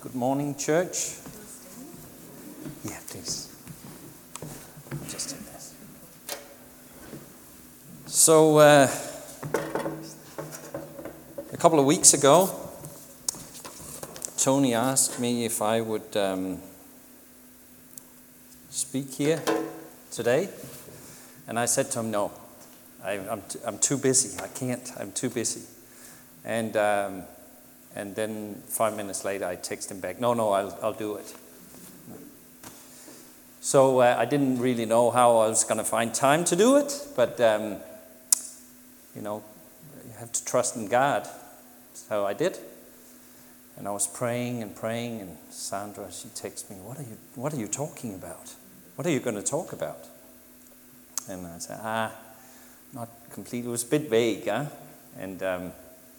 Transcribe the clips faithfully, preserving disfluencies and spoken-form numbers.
Good morning, church. Yeah, please. Just take this. So, uh, a couple of weeks ago, Tony asked me if I would um, speak here today, and I said to him, no, I, I'm, t- I'm too busy. I can't. I'm too busy. And um, and then five minutes later, I text him back, no, no, I'll, I'll do it. So uh, I didn't really know how I was going to find time to do it, but, um, you know, you have to trust in God. So I did. And I was praying and praying, and Sandra, she texted me, what are you, what are you talking about? What are you going to talk about? And I said, ah, not completely. It was a bit vague, huh? And... Um,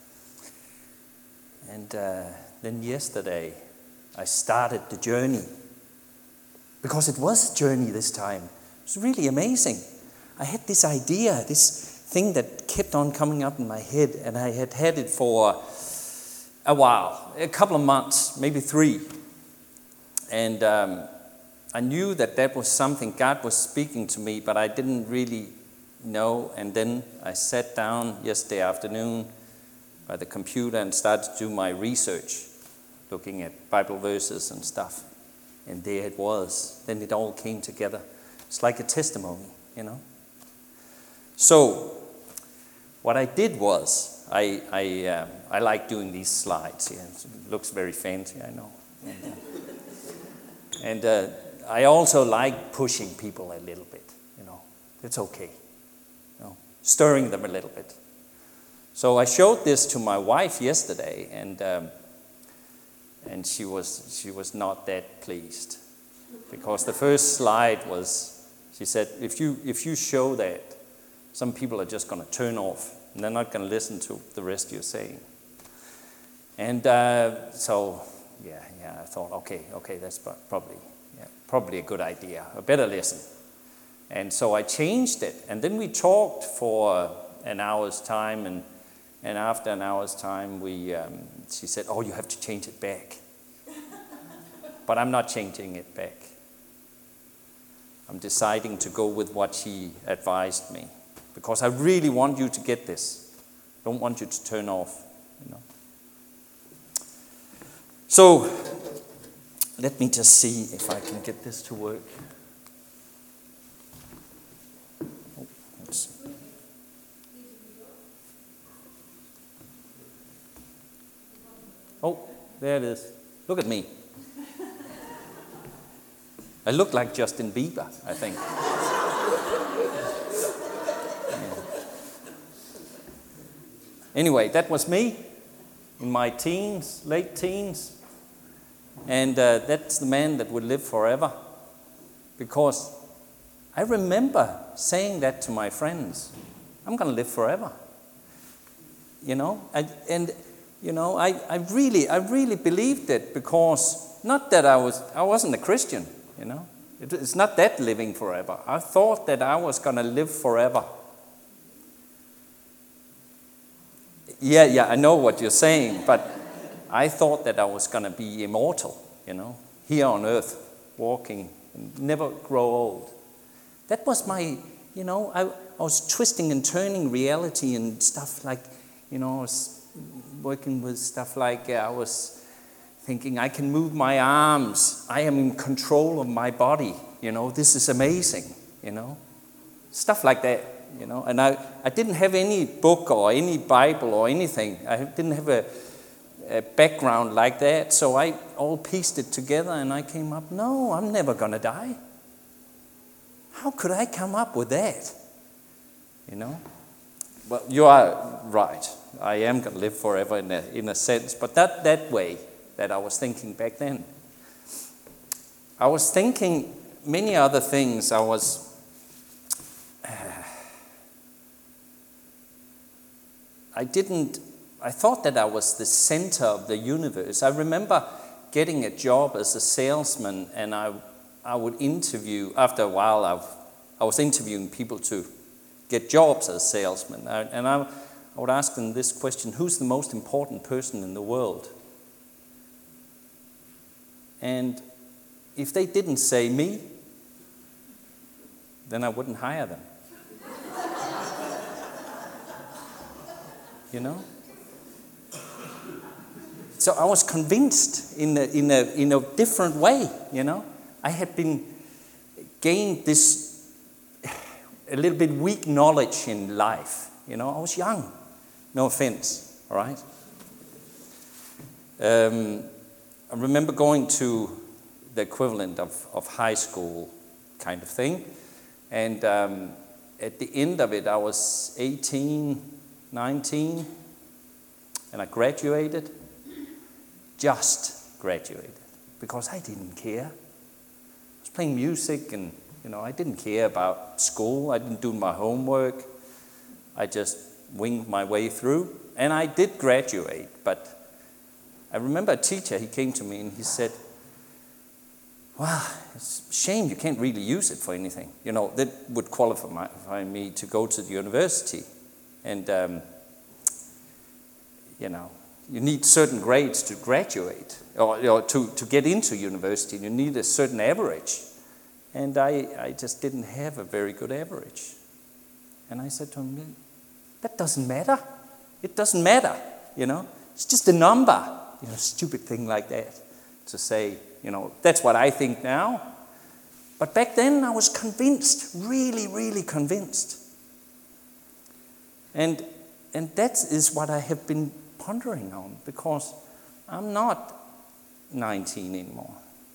And uh, then yesterday, I started the journey. Because it was a journey this time. It was really amazing. I had this idea, this thing that kept on coming up in my head, and I had had it for a while, a couple of months, maybe three. And um, I knew that that was something God was speaking to me, but I didn't really know. And then I sat down yesterday afternoon by the computer and started to do my research, looking at Bible verses and stuff. And there it was. Then it all came together. It's like a testimony, you know. So what I did was, I I, um, I like doing these slides. Yeah. It looks very fancy, I know. And, uh, and uh, I also like pushing people a little bit, you know. It's okay, you know, stirring them a little bit. So I showed this to my wife yesterday, and um, and she was she was not that pleased, because the first slide was, she said, if you if you show that, some people are just going to turn off, and they're not going to listen to the rest you're saying. And uh, so yeah yeah I thought, okay okay that's probably yeah, probably a good idea, a better lesson. And so I changed it, and then we talked for an hour's time, and. And after an hour's time, we um, she said, oh, you have to change it back. But I'm not changing it back. I'm deciding to go with what she advised me. Because I really want you to get this. I don't want you to turn off, you know. So, let me just see if I can get this to work. Oh, let's see. Oh, there it is. Look at me. I look like Justin Bieber, I think. Yeah. Anyway, that was me in my teens, late teens. And uh, that's the man that would live forever. Because I remember saying that to my friends. I'm going to live forever. You know, I, and... You know, I, I really, I really believed it, because not that I was, I wasn't a Christian, you know. It, it's not that living forever. I thought that I was going to live forever. Yeah, yeah, I know what you're saying, but I thought that I was going to be immortal, you know, here on earth, walking, and never grow old. That was my, you know, I, I was twisting and turning reality and stuff like, you know, I was working with stuff like uh, I was thinking, I can move my arms. I am in control of my body. You know, this is amazing, you know. Stuff like that, you know. And I, I didn't have any book or any Bible or anything. I didn't have a, a background like that. So I all pieced it together, and I came up, no, I'm never going to die. How could I come up with that? You know. Well, you are right. I am going to live forever in a, in a sense, but not that way that I was thinking back then. I was thinking many other things. I was... Uh, I didn't... I thought that I was the center of the universe. I remember getting a job as a salesman, and I, I would interview... After a while, I've, I was interviewing people to get jobs as salesmen. And I, I would ask them this question, who's the most important person in the world? And if they didn't say me, then I wouldn't hire them. You know? So I was convinced in a, in a, in a different way, you know? I had been gained this a little bit weak knowledge in life. You know, I was young. No offense, all right? Um, I remember going to the equivalent of, of high school kind of thing. And um, at the end of it, I was eighteen, nineteen, and I graduated. Just graduated, because I didn't care. I was playing music, and you know, I didn't care about school. I didn't do my homework. I just winged my way through, and I did graduate. But I remember a teacher, he came to me and he said, well, it's a shame you can't really use it for anything. You know, that would qualify me to go to the university. And, um, you know, you need certain grades to graduate, or, or to, to get into university. You need a certain average. And I, I just didn't have a very good average. And I said to him, that doesn't matter. It doesn't matter, you know. It's just a number. You know, stupid thing like that to say, you know, that's what I think now. But back then I was convinced, really, really convinced. And, and that is what I have been pondering on, because I'm not nineteen anymore.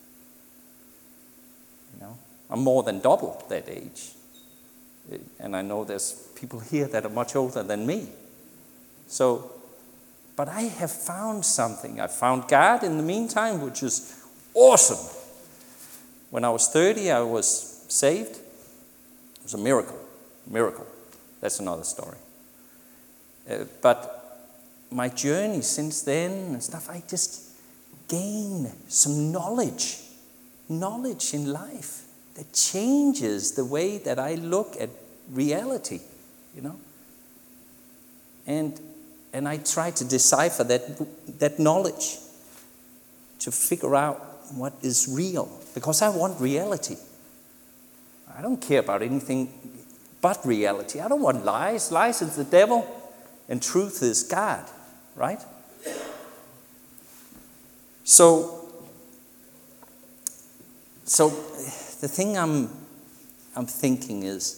You know, I'm more than double that age. And I know there's people here that are much older than me. So, but I have found something. I found God in the meantime, which is awesome. When I was thirty, I was saved. It was a miracle. Miracle. That's another story. Uh, but my journey since then and stuff, I just gain some knowledge. Knowledge in life that changes the way that I look at reality, you know. And and I try to decipher that that knowledge to figure out what is real, because I want reality. I don't care about anything but reality. I don't want lies. Lies is the devil, and truth is God, right? So, so the thing I'm I'm thinking is,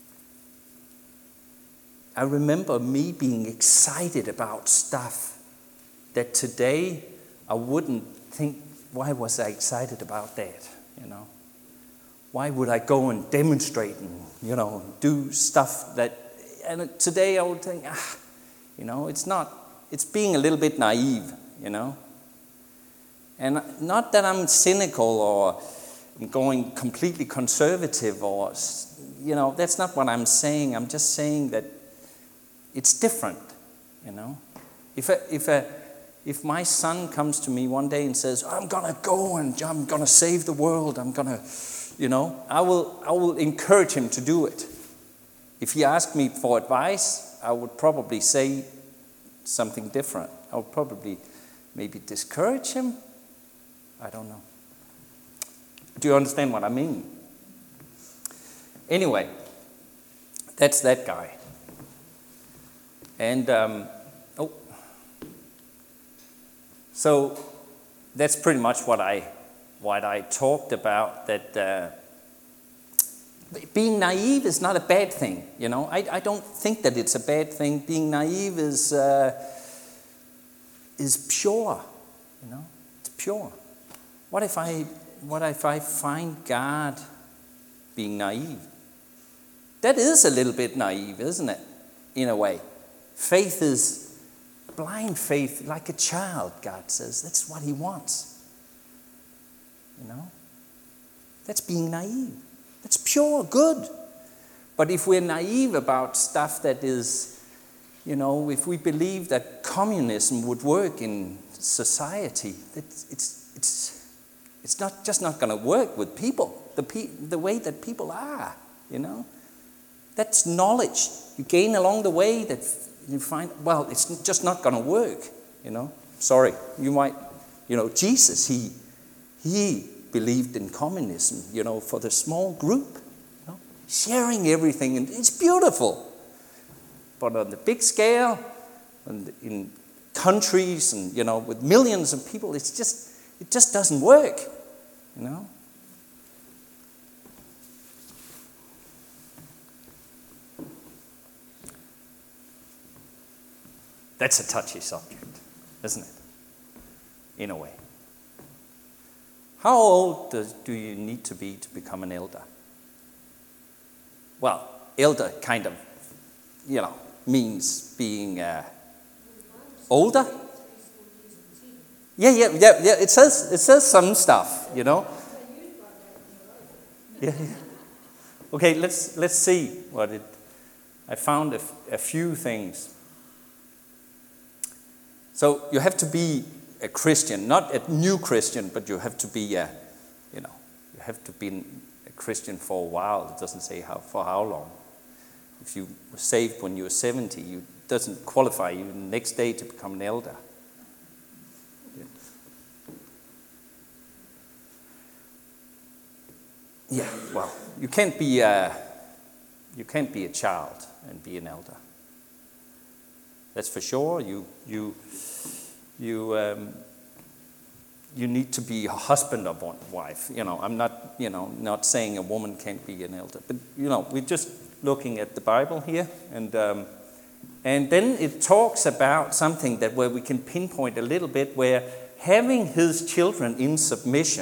I remember me being excited about stuff that today I wouldn't think, why was I excited about that, you know? Why would I go and demonstrate and, you know, do stuff that, and today I would think, ah, you know, it's not, it's being a little bit naive, you know? And not that I'm cynical or I'm going completely conservative or, you know, that's not what I'm saying. I'm just saying that it's different, you know? If a, if a, if my son comes to me one day and says, I'm going to go and I'm going to save the world, I'm going to, you know, I will, I will encourage him to do it. If he asked me for advice, I would probably say something different. I would probably maybe discourage him. I don't know. Do you understand what I mean? Anyway, that's that guy. And, um, oh, so that's pretty much what I, what I talked about, that uh, being naive is not a bad thing, you know. I, I don't think that it's a bad thing. Being naive is, uh, is pure, you know. It's pure. What if I, what if I find God being naive? That is a little bit naive, isn't it? In a way. Faith is blind faith, like a child, God says. That's what he wants. You know? That's being naive. That's pure good. But if we're naive about stuff that is, you know, if we believe that communism would work in society, it's, it's, it's, it's not just not going to work with people, the, pe- the way that people are, you know? That's knowledge you gain along the way that you find, well, it's just not going to work, you know. Sorry, you might, you know, Jesus, he he believed in communism, you know, for the small group, you know, sharing everything, and it's beautiful. But on the big scale, and in countries, and you know, with millions of people, it's just it just doesn't work, you know. That's a touchy subject, isn't it? In a way. How old does, do you need to be to become an elder? Well, elder kind of, you know, means being uh, older. Yeah, yeah, yeah, yeah. It says it says some stuff, you know. Yeah, yeah. Okay, let's let's see what it. I found a, f- a few things. So you have to be a Christian, not a new Christian, but you have to be a, you know, you have to be a Christian for a while. It doesn't say how for how long. If you were saved when you were seventy, you doesn't qualify you the next day to become an elder. Yeah, yeah well, you can't be a, you can't be a child and be an elder. That's for sure. You you you um, you need to be a husband or wife. You know, I'm not you know not saying a woman can't be an elder, but you know we're just looking at the Bible here, and um, and then it talks about something that where we can pinpoint a little bit, where having his children in submission.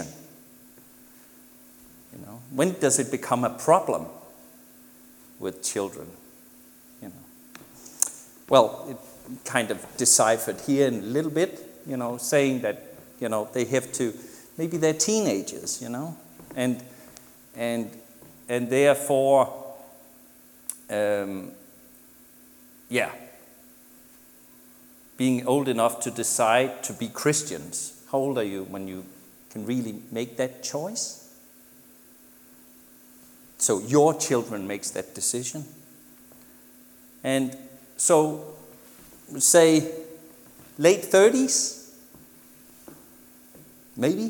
You know, when does it become a problem with children? You know, well, it kind of deciphered here in a little bit. You know, saying that you know they have to, maybe they're teenagers. You know, and and and therefore. Um, yeah, being old enough to decide to be Christians. How old are you when you can really make that choice? So your children makes that decision. And so, say, late thirties, maybe.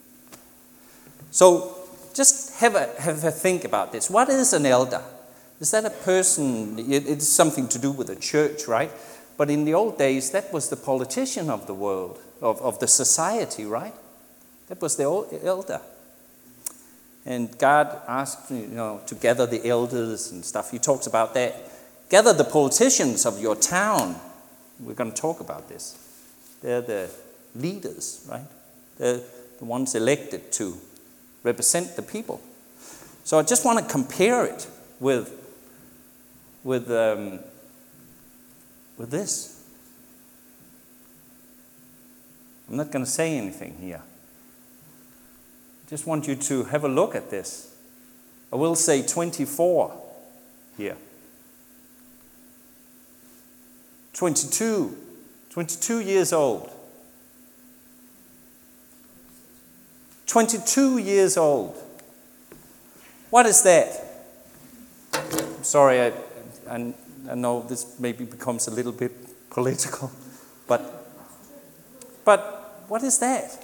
So just have a, have a think about this. What is an elder? Is that a person? It's something to do with the church, right? But in the old days, that was the politician of the world, of, of the society, right? That was the elder. And God asked, you know, to gather the elders and stuff. He talks about that. Gather the politicians of your town. We're going to talk about this. They're the leaders, right? They're the ones elected to represent the people. So I just want to compare it with with um, with this. I'm not going to say anything here. I just want you to have a look at this. I will say twenty-four here. twenty-two, twenty-two years old. twenty-two years old. What is that? I'm sorry, I, I, I know this maybe becomes a little bit political, but but what is that?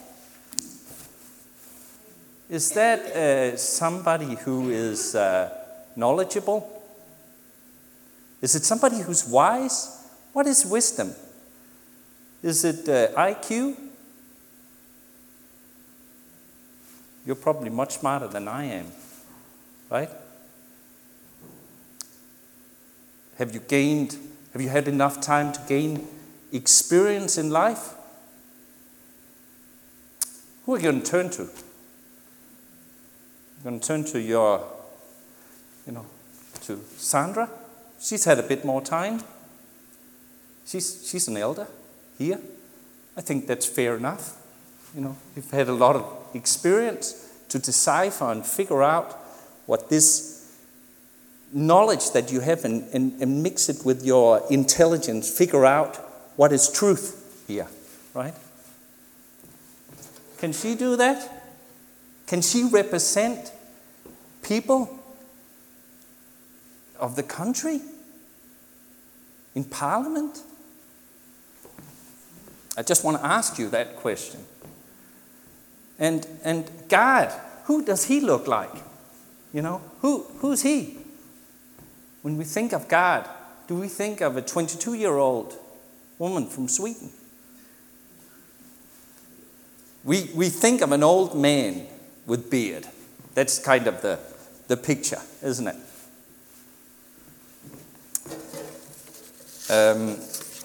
Is that uh, somebody who is uh, knowledgeable? Is it somebody who's wise? What is wisdom? Is it uh, I Q? You're probably much smarter than I am, right? Have you gained, have you had enough time to gain experience in life? Who are you going to turn to? You're going to turn to your, you know, to Sandra. She's had a bit more time. She's she's an elder here. I think that's fair enough. You know, you've had a lot of experience to decipher and figure out what this knowledge that you have and, and, and mix it with your intelligence, figure out what is truth here, right? Can she do that? Can she represent people of the country in Parliament? I just want to ask you that question. And, and God, who does he look like? You know, who, who's he? When we think of God, do we think of a twenty-two-year-old woman from Sweden? We, we think of an old man with beard. That's kind of the, the picture, isn't it? Um,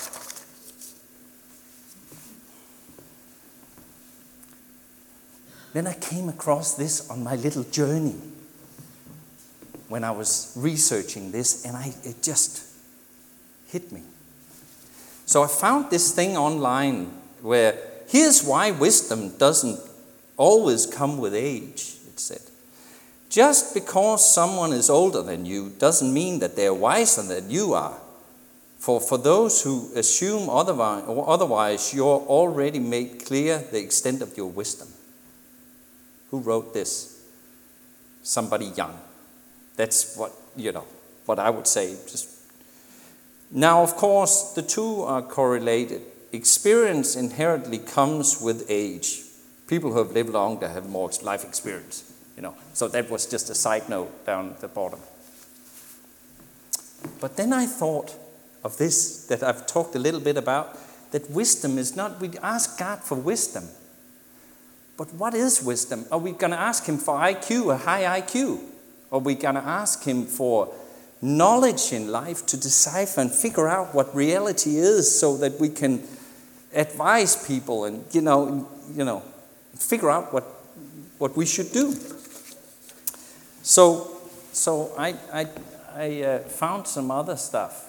then I came across this on my little journey when I was researching this, and I, it just hit me. So I found this thing online where here's why wisdom doesn't always come with age, it said. Just because someone is older than you doesn't mean that they're wiser than you are. For, for those who assume otherwise, otherwise, you're already made clear the extent of your wisdom. Who wrote this? Somebody young. That's what, you know, what I would say. Just now, of course, the two are correlated. Experience inherently comes with age. People who have lived longer have more life experience, you know. So that was just a side note down at the bottom. But then I thought of this that I've talked a little bit about, that wisdom is not, we ask God for wisdom. But what is wisdom? Are we going to ask him for I Q, a high I Q? Are we going to ask him for knowledge in life to decipher and figure out what reality is so that we can advise people and, you know, you know, figure out what what we should do? So, so I, I, I uh, found some other stuff.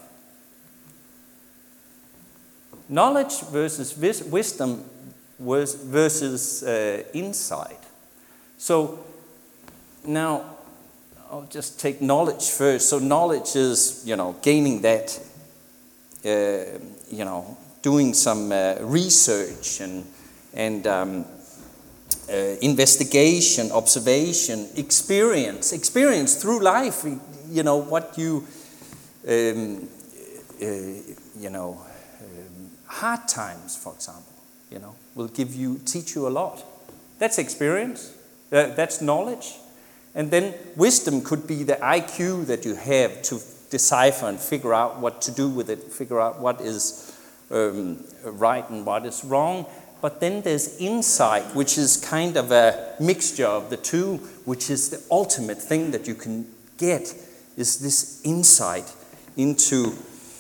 Knowledge versus vis- wisdom versus uh, insight. So now I'll just take knowledge first. So knowledge is, you know, gaining that, uh, you know, doing some uh, research and and um, uh, investigation, observation, experience, experience through life. You know what you, um, uh, you know, um, hard times, for example, you know, will give you, teach you a lot. That's experience. Uh, that's knowledge. And then wisdom could be the I Q that you have to decipher and figure out what to do with it, figure out what is um, right and what is wrong. But then there's insight, which is kind of a mixture of the two, which is the ultimate thing that you can get, is this insight into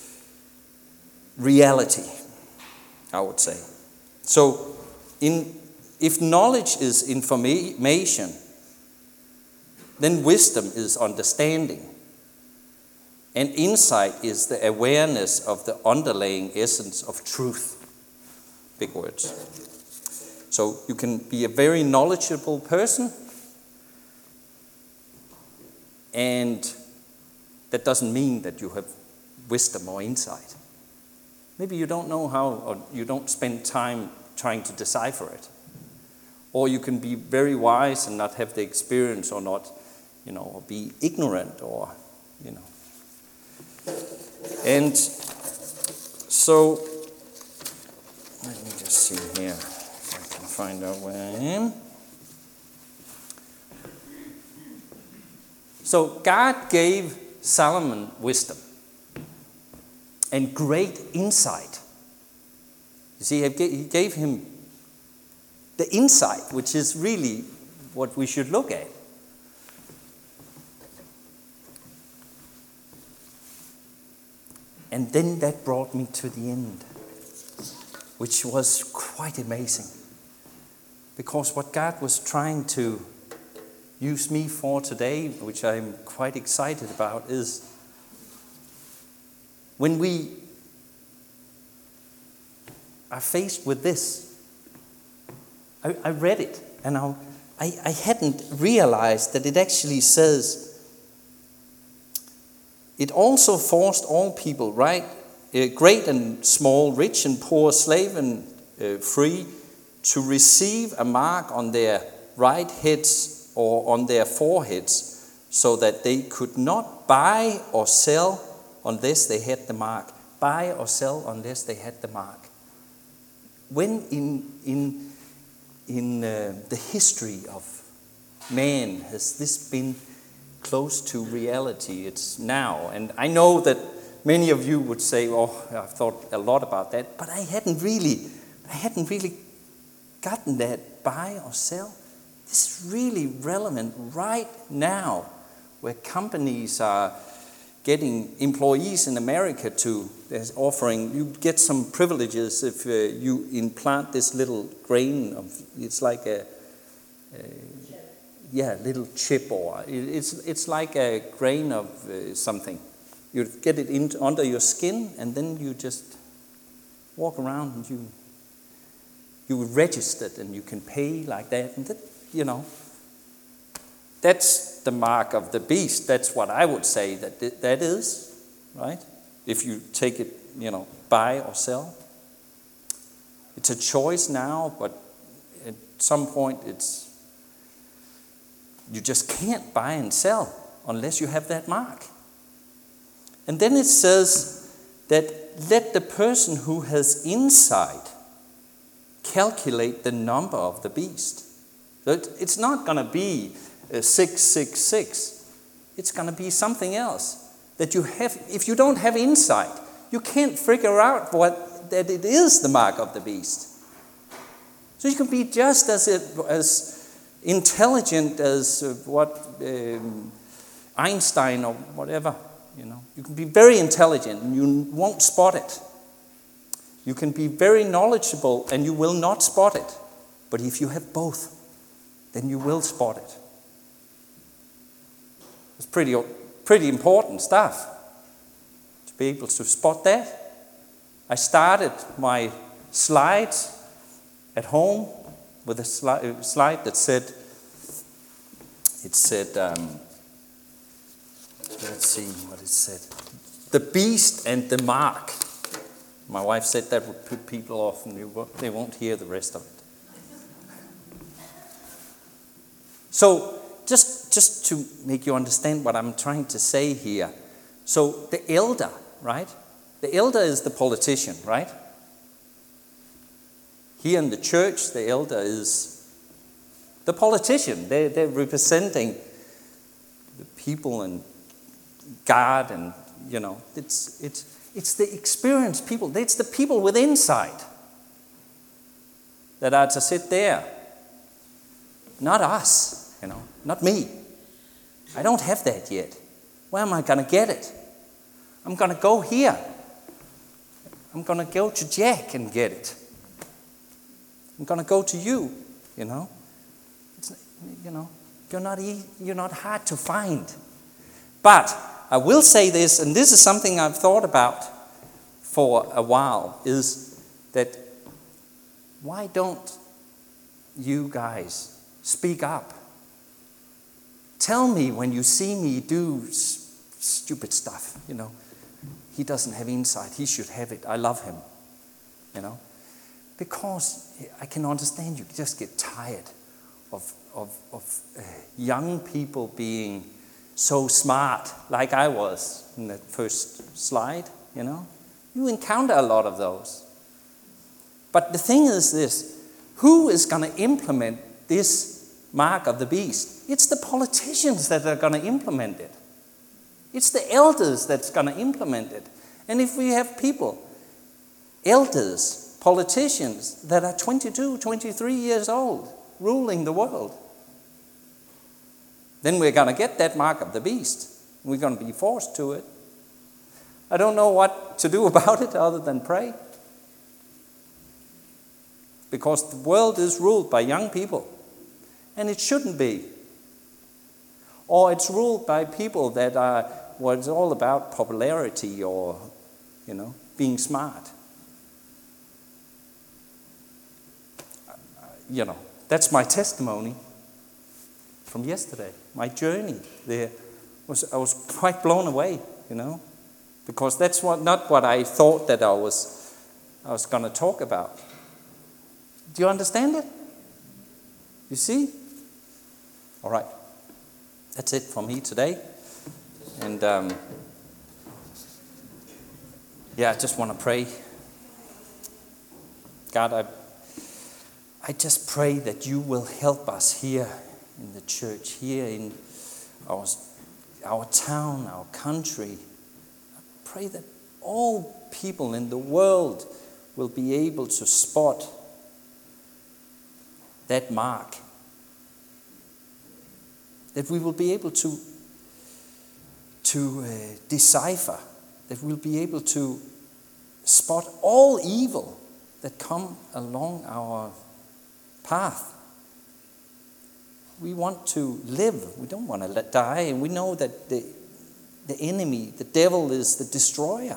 reality, I would say. So in, if knowledge is information, then wisdom is understanding. And insight is the awareness of the underlying essence of truth. Big words. So you can be a very knowledgeable person, and that doesn't mean that you have wisdom or insight. Maybe you don't know how, or you don't spend time trying to decipher it. Or you can be very wise and not have the experience, or not, you know, or be ignorant, or, you know. And so, let me just see here if I can find out where I am. So God gave Solomon wisdom and great insight. You see, he gave him the insight, which is really what we should look at. And then that brought me to the end, which was quite amazing. Because what God was trying to use me for today, which I'm quite excited about, is when we are faced with this. I, I read it, and I, I, I hadn't realized that it actually says, it also forced all people, right, uh, great and small, rich and poor, slave and uh, free, to receive a mark on their right heads or on their foreheads, so that they could not buy or sell unless they had the mark. Buy or sell unless they had the mark. When in in in uh, the history of man has this been close to reality? It's now. And I know that many of you would say, oh, I've thought a lot about that, but I hadn't really, I hadn't really gotten that buy or sell. This is really relevant right now, where companies are getting employees in America to, there's offering, you get some privileges if uh, you implant this little grain of, it's like a, a yeah, little chip, or it's it's like a grain of uh, something. You get it in, under your skin, and then you just walk around and you you register it, and you can pay like that, and that, you know, that's the mark of the beast. That's what I would say that that is, right? If you take it, you know, buy or sell. It's a choice now, but at some point it's, you just can't buy and sell unless you have that mark. And then it says that let the person who has insight calculate the number of the beast. So it's not going to be six six six. It's going to be something else that you have. If you don't have insight, you can't figure out what that it is the mark of the beast. So you can be just as it, as intelligent as uh, what um, Einstein or whatever, you know. You can be very intelligent and you won't spot it. You can be very knowledgeable and you will not spot it. But if you have both, then you will spot it. It's pretty, pretty important stuff to be able to spot that. I started my slides at home with a sli- slide that said, it said, um, let's see what it said, the beast and the mark. My wife said that would put people off and they won't hear the rest of it. So just, just to make you understand what I'm trying to say here. So the elder, right? The elder is the politician, right? Here in the church, the elder is the politician. They're, they're representing the people and God, and, you know, it's, it's, it's the experienced people. It's the people with insight that are to sit there. Not us, you know, not me. I don't have that yet. Where am I going to get it? I'm going to go here. I'm going to go to Jack and get it. I'm going to go to you, you know. It's, you know, you're not, e- you're not hard to find. But I will say this, and this is something I've thought about for a while, is that why don't you guys speak up? Tell me when you see me do s- stupid stuff, you know. He doesn't have insight. He should have it. I love him, you know. Because I can understand you just get tired of, of, of uh, young people being so smart, like I was in that first slide, you know. You encounter a lot of those. But the thing is this, who is going to implement this mark of the beast? It's the politicians that are going to implement it. It's the elders that's going to implement it. And if we have people, elders, politicians that are twenty-two, twenty-three years old, ruling the world, then we're going to get that mark of the beast. We're going to be forced to it. I don't know what to do about it other than pray. Because the world is ruled by young people. And it shouldn't be. Or it's ruled by people that are, well, it's all about popularity or, you know, being smart. You know, that's my testimony from yesterday. My journey there was, I was quite blown away, you know, because that's what not what I thought that I was I was going to talk about. Do you understand it? You see? All right. That's it from me today. And um, yeah, I just want to pray. God, I I just pray that you will help us here in the church, here in our, our town, our country. I pray that all people in the world will be able to spot that mark. That we will be able to, to uh, decipher, that we'll be able to spot all evil that come along our path. We want to live. We don't want to let die. And we know that the, the enemy, the devil, is the destroyer.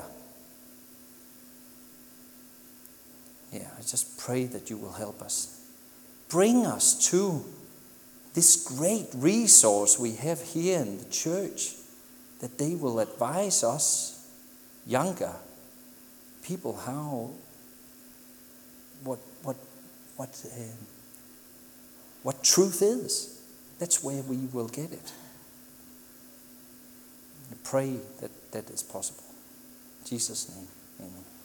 Yeah, I just pray that you will help us. Bring us to this great resource we have here in the church, that they will advise us, younger people, how, what, what, what, uh, what truth is. That's where we will get it. I pray that that is possible. In Jesus' name, amen.